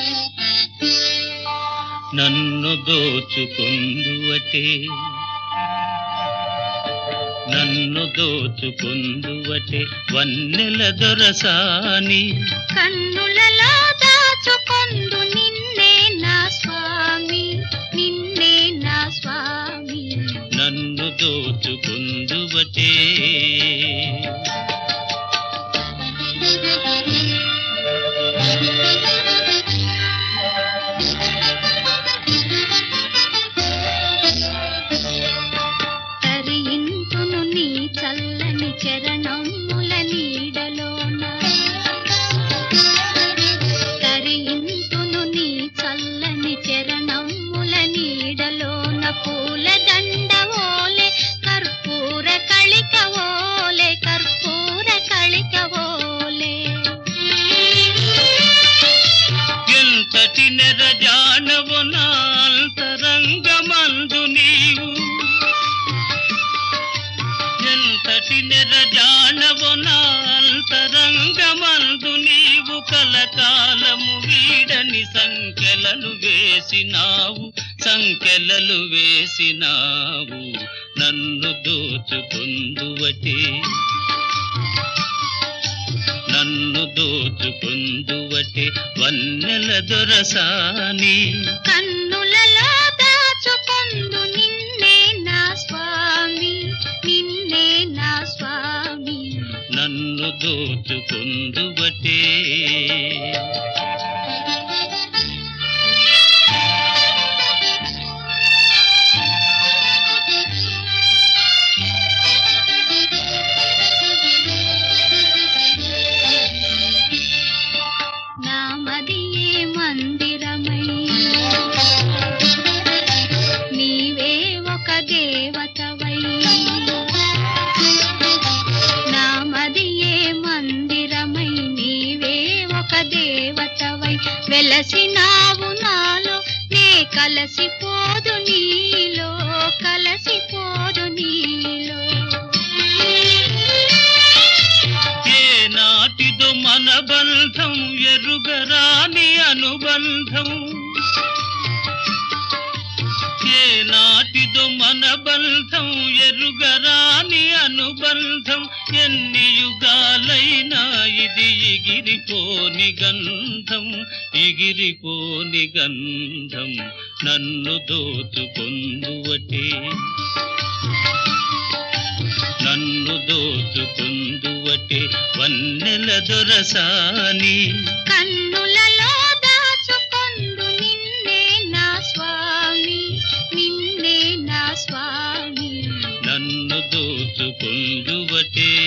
నన్ను దోచుకొందువటే వన్నెల దొరసాని కన్నులలో దాచుకొందు నిన్నే నా స్వామి నన్ను దోచుకొందువటే చల్లని చరణముల నీడలోన తరింతును నీ చల్లని చరణముల నీడలోన పూల దండవోలే కర్పూర కళికవోలే ఎంతటి నెరజానవు నా అంతరంగమందు నీవు ఎంతటి నెరజానవు నా అంతరంగమందు నీవు కలకాలము వీడని సంకెలలు వేసినావు నన్ను దోచుకొందువటే వన్నెల దొరసాని కన్నులలో దాచుకొందు నిన్నే నా స్వామి నన్ను దోచుకొందువటే నామదియే మందిరమై నీవే ఒక దేవతవై నామదియే మందిరమై నీవే ఒక దేవతవై వెలసినావు నాలో నే కలసిపోదు నీలో ఏ నాటిదో మన బంధం ఎరుగరాని అనుబంధం ఏ నాటిదో మన బంధం ఎరుగరాని అనుబంధం ఎన్ని యుగాలైనా ఇది ఎగిరిపోని గంధం నన్ను దోచుకొందువటే వన్నెల దొరసాని కన్నులలో దాచుకొందు నిన్నే నా స్వామి నన్ను దోచుకొందువటే